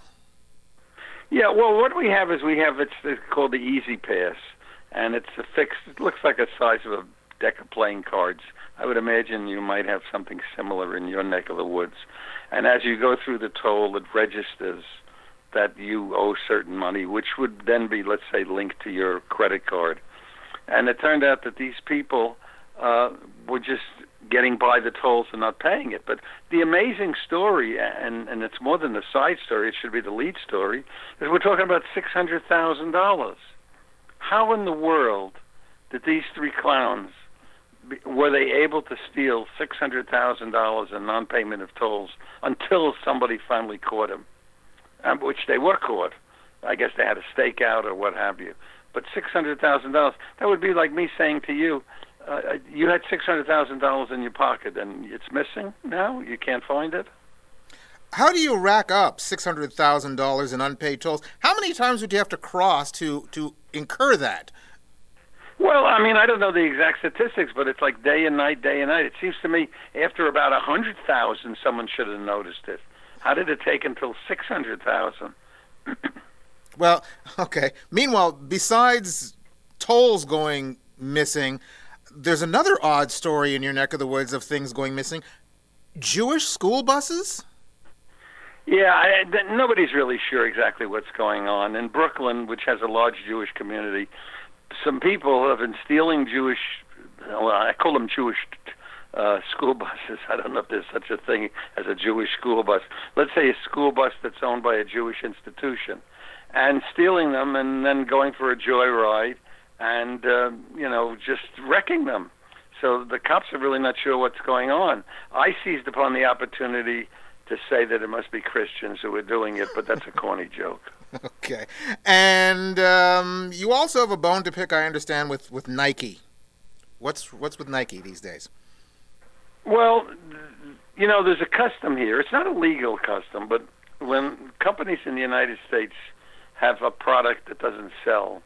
Yeah, well, what we have is we have, it's, it's called the Easy Pass, and it's a fixed, it looks like the size of a deck of playing cards. I would imagine you might have something similar in your neck of the woods. And as you go through the toll, it registers that you owe certain money, which would then be, let's say, linked to your credit card. And it turned out that these people uh, were just getting by the tolls and not paying it. But the amazing story, and, and it's more than a side story, it should be the lead story, is we're talking about six hundred thousand dollars. How in the world did these three clowns, were they able to steal six hundred thousand dollars in non-payment of tolls until somebody finally caught them, um, which they were caught? I guess they had a stakeout or what have you. But six hundred thousand dollars, that would be like me saying to you, uh, you had six hundred thousand dollars in your pocket and it's missing now? You can't find it? How do you rack up six hundred thousand dollars in unpaid tolls? How many times would you have to cross to, to incur that? Well, I mean, I don't know the exact statistics, but it's like day and night, day and night. It seems to me after about one hundred thousand, someone should have noticed it. How did it take until six hundred thousand? Well, okay. Meanwhile, besides tolls going missing, there's another odd story in your neck of the woods of things going missing. Jewish school buses? Yeah, I, th- nobody's really sure exactly what's going on. In Brooklyn, which has a large Jewish community, some people have been stealing Jewish, well, I call them Jewish uh, school buses. I don't know if there's such a thing as a Jewish school bus. Let's say a school bus that's owned by a Jewish institution, and stealing them and then going for a joyride and, uh, you know, just wrecking them. So the cops are really not sure what's going on. I seized upon the opportunity to say that it must be Christians who are doing it, but that's a corny joke. Okay. And um, you also have a bone to pick, I understand, with, with Nike. What's what's with Nike these days? Well, you know, there's a custom here. It's not a legal custom, but when companies in the United States have a product that doesn't sell,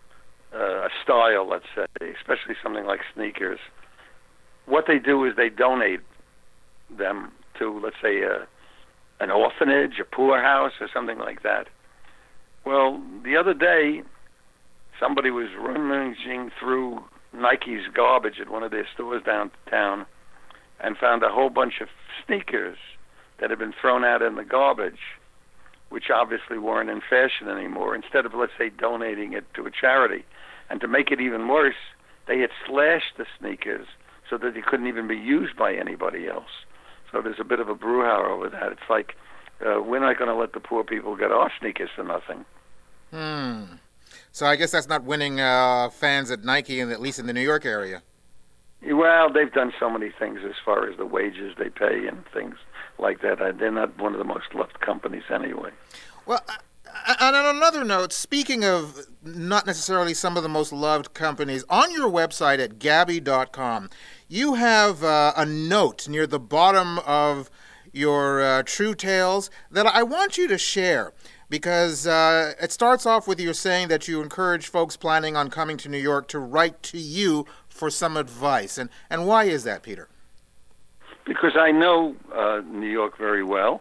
uh, a style, let's say, especially something like sneakers, what they do is they donate them to, let's say, a, an orphanage, a poorhouse, or something like that. Well, the other day, somebody was rummaging through Nike's garbage at one of their stores downtown and found a whole bunch of sneakers that had been thrown out in the garbage, which obviously weren't in fashion anymore, instead of, let's say, donating it to a charity. And to make it even worse, they had slashed the sneakers so that they couldn't even be used by anybody else. So there's a bit of a brouhaha over that. It's like, uh, we're not going to let the poor people get our sneakers for nothing. Hmm. So I guess that's not winning uh, fans at Nike, and at least in the New York area. Well, they've done so many things as far as the wages they pay and things like that. They're not one of the most loved companies anyway. Well, and on another note, speaking of not necessarily some of the most loved companies, on your website at Gabby dot com, you have uh, a note near the bottom of your uh, True Tales that I want you to share, because uh, it starts off with you saying that you encourage folks planning on coming to New York to write to you for some advice. And, and why is that, Peter? Because I know uh, New York very well,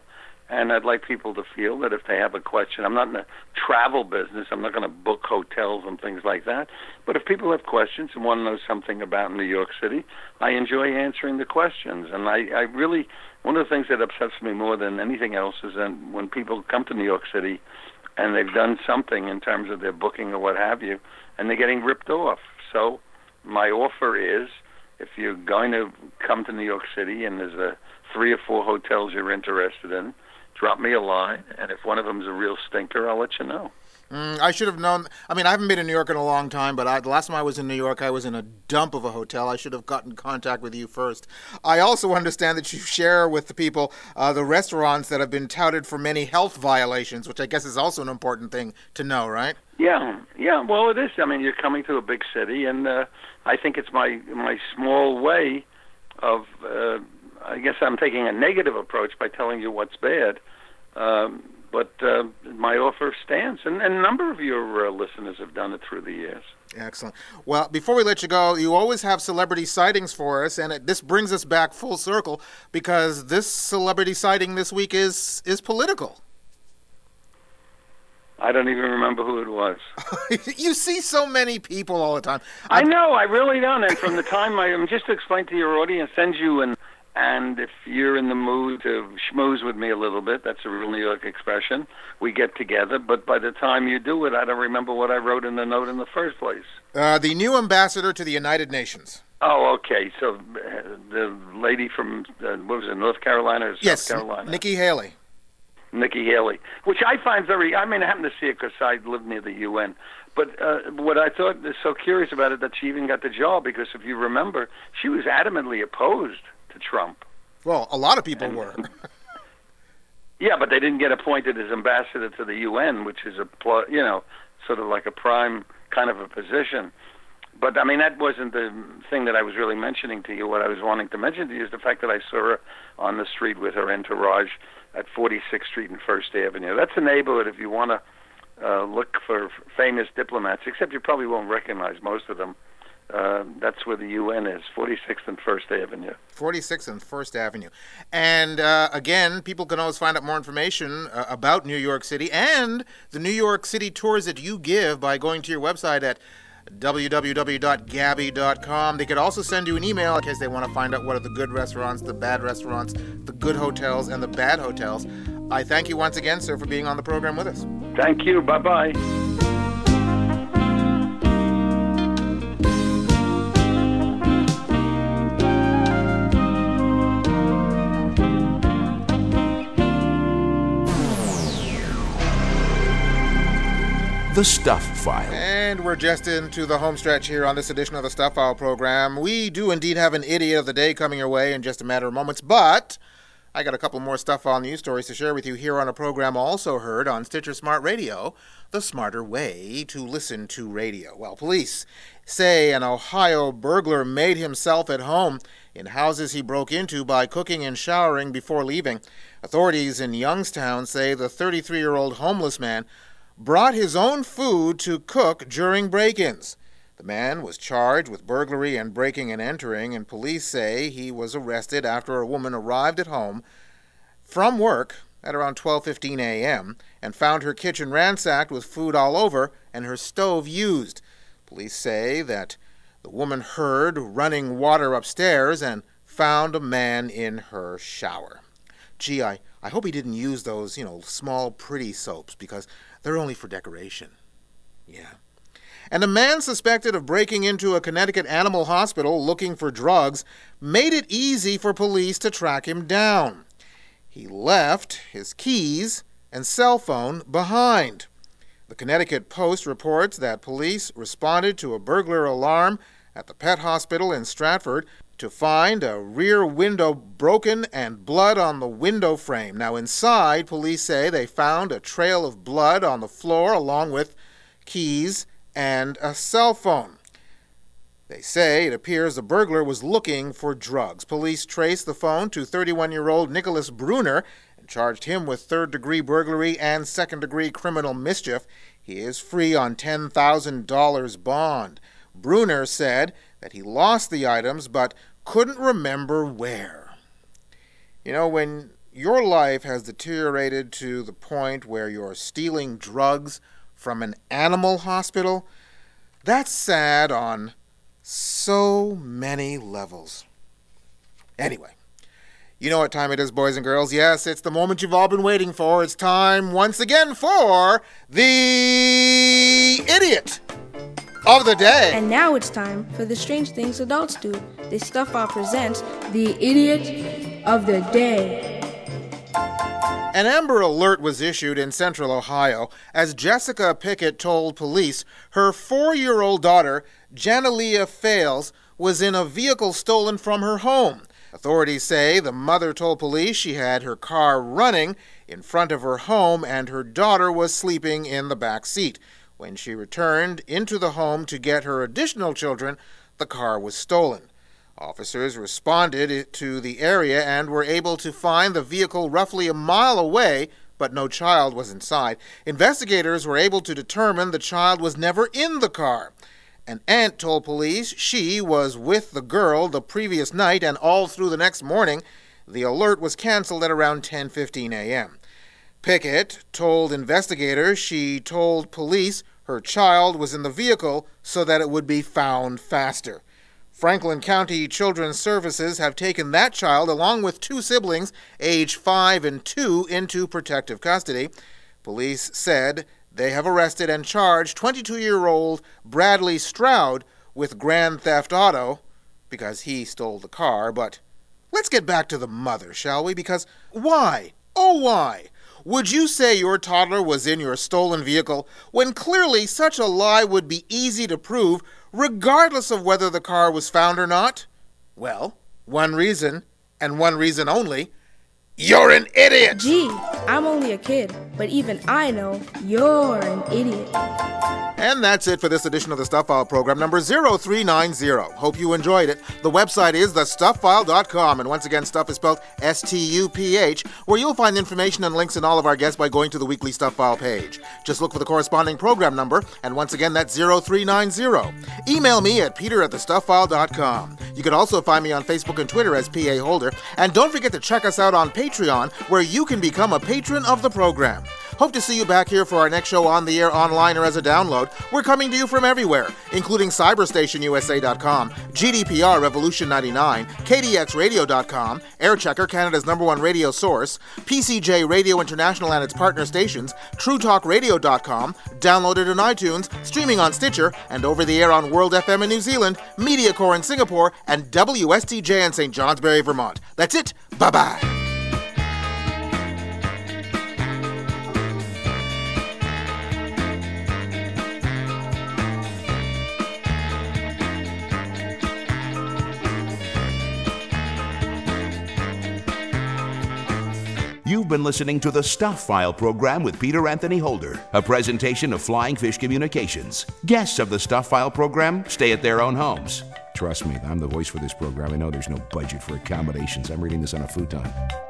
And I'd like people to feel that if they have a question, I'm not in the travel business, I'm not going to book hotels and things like that, but if people have questions and want to know something about New York City, I enjoy answering the questions. And I, I really, one of the things that upsets me more than anything else is that when people come to New York City and they've done something in terms of their booking or what have you, and they're getting ripped off. So my offer is, if you're going to come to New York City and there's a three or four hotels you're interested in, drop me a line, and if one of them is a real stinker, I'll let you know. Mm, I should have known. I mean, I haven't been in New York in a long time, but I, the last time I was in New York, I was in a dump of a hotel. I should have gotten in contact with you first. I also understand that you share with the people uh, the restaurants that have been touted for many health violations, which I guess is also an important thing to know, right? Yeah, yeah. Well, it is. I mean, you're coming to a big city, and uh, I think it's my my small way of. Uh, I guess I'm taking a negative approach by telling you what's bad. Um, but uh, my offer stands, and, and a number of your uh, listeners have done it through the years. Excellent. Well, before we let you go, you always have celebrity sightings for us, and it, this brings us back full circle because this celebrity sighting this week is is political. I don't even remember who it was. You see so many people all the time. I know, I really don't. And from the time I, um, just to explain to your audience, send you an And if you're in the mood to schmooze with me a little bit, that's a real New York expression, we get together. But by the time you do it, I don't remember what I wrote in the note in the first place. Uh, the new ambassador to the United Nations. Oh, okay. So uh, the lady from, uh, what was it, North Carolina or South yes, Carolina? Nikki Haley. Nikki Haley, which I find very, I mean, I happen to see it because I live near the U N. But uh, what I thought is so curious about it, that she even got the job, because if you remember, she was adamantly opposed to Trump. Well, a lot of people and, were. Yeah, but they didn't get appointed as ambassador to the U N, which is a, you know, sort of like a prime kind of a position. But, I mean, that wasn't the thing that I was really mentioning to you. What I was wanting to mention to you is the fact that I saw her on the street with her entourage at forty-sixth Street and First Avenue. That's a neighborhood if you want to uh, look for famous diplomats, except you probably won't recognize most of them. Uh, that's where the U N is, forty-sixth and First Avenue. forty-sixth and First Avenue. And, uh, again, people can always find out more information uh, about New York City and the New York City tours that you give by going to your website at w w w dot gabby dot com. They could also send you an email in case they want to find out what are the good restaurants, the bad restaurants, the good hotels, and the bad hotels. I thank you once again, sir, for being on the program with us. Thank you. Bye-bye. The Stuff File. And we're just into the home stretch here on this edition of the Stuff File program. We do indeed have an idiot of the day coming your way in just a matter of moments, but I got a couple more Stuff File news stories to share with you here on a program also heard on Stitcher Smart Radio, the smarter way to listen to radio. Well, police say an Ohio burglar made himself at home in houses he broke into by cooking and showering before leaving. Authorities in Youngstown say the thirty-three-year-old homeless man brought his own food to cook during break-ins. The man was charged with burglary and breaking and entering, and police say he was arrested after a woman arrived at home from work at around twelve fifteen a.m. and found her kitchen ransacked with food all over and her stove used. Police say that the woman heard running water upstairs and found a man in her shower. Gee, I, I hope he didn't use those, you know, small pretty soaps, because they're only for decoration. Yeah. And a man suspected of breaking into a Connecticut animal hospital looking for drugs made it easy for police to track him down. He left his keys and cell phone behind. The Connecticut Post reports that police responded to a burglar alarm at the pet hospital in Stratford to find a rear window broken and blood on the window frame. Now, inside, police say they found a trail of blood on the floor along with keys and a cell phone. They say it appears the burglar was looking for drugs. Police traced the phone to thirty-one-year-old Nicholas Bruner and charged him with third-degree burglary and second-degree criminal mischief. He is free on ten thousand dollars bond. Bruner said that he lost the items but couldn't remember where. You know, when your life has deteriorated to the point where you're stealing drugs from an animal hospital, that's sad on so many levels. Anyway, you know what time it is, boys and girls. Yes, it's the moment you've all been waiting for. It's time once again for the Idiot of the Day. And now it's time for the Strange Things Adults Do. The Stuff File presents the Idiot of the Day. An Amber Alert was issued in central Ohio as Jessica Pickett told police her four-year-old daughter, Janalia Fales, was in a vehicle stolen from her home. Authorities say the mother told police she had her car running in front of her home and her daughter was sleeping in the back seat. When she returned into the home to get her additional children, the car was stolen. Officers responded to the area and were able to find the vehicle roughly a mile away, but no child was inside. Investigators were able to determine the child was never in the car. An aunt told police she was with the girl the previous night and all through the next morning. The alert was canceled at around ten fifteen a.m. Pickett told investigators she told police her child was in the vehicle so that it would be found faster. Franklin County Children's Services have taken that child, along with two siblings, age five and two, into protective custody. Police said they have arrested and charged twenty-two-year-old Bradley Stroud with grand theft auto because he stole the car. But let's get back to the mother, shall we? Because why? Oh, why would you say your toddler was in your stolen vehicle when clearly such a lie would be easy to prove regardless of whether the car was found or not? Well, one reason, and one reason only: you're an idiot! Gee, I'm only a kid, but even I know you're an idiot. And that's it for this edition of the Stuff File program, number zero three nine zero. Hope you enjoyed it. The website is the stuff file dot com, and once again, stuff is spelled S T U P H, where you'll find information and links in all of our guests by going to the weekly Stuff File page. Just look for the corresponding program number, and once again, that's zero three nine zero. Email me at peter at the stuff file dot com. You can also find me on Facebook and Twitter as P A Holder, and don't forget to check us out on Patreon, where you can become a patron of the program. Hope to see you back here for our next show on the air, online, or as a download. We're coming to you from everywhere, including cyberstation U S A dot com, G D P R Revolution ninety-nine, K D X radio dot com, Airchecker, Canada's number one radio source, P C J Radio International and its partner stations, True Talk Radio dot com, downloaded on iTunes, streaming on Stitcher, and over the air on World F M in New Zealand, MediaCore in Singapore, and W S T J in Saint Johnsbury, Vermont. That's it. Bye-bye. You've been listening to the Stuff File program with Peter Anthony Holder, a presentation of Flying Fish Communications. Guests of the Stuff File program stay at their own homes. Trust me, I'm the voice for this program. I know there's no budget for accommodations. I'm reading this on a futon.